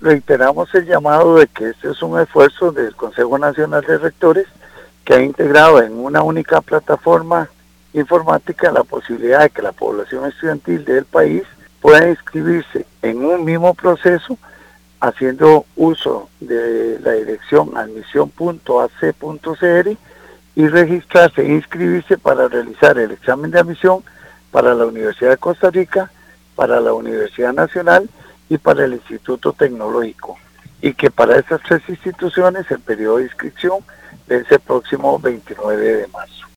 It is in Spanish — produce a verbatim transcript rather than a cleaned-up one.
reiteramos el llamado de que este es un esfuerzo del Consejo Nacional de Rectores que ha integrado en una única plataforma informática la posibilidad de que la población estudiantil del país pueda inscribirse en un mismo proceso haciendo uso de la dirección admisión punto a c punto c r y registrarse e inscribirse para realizar el examen de admisión para la Universidad de Costa Rica, para la Universidad Nacional y para el Instituto Tecnológico, y que para estas tres instituciones el periodo de inscripción vence el próximo veintinueve de marzo.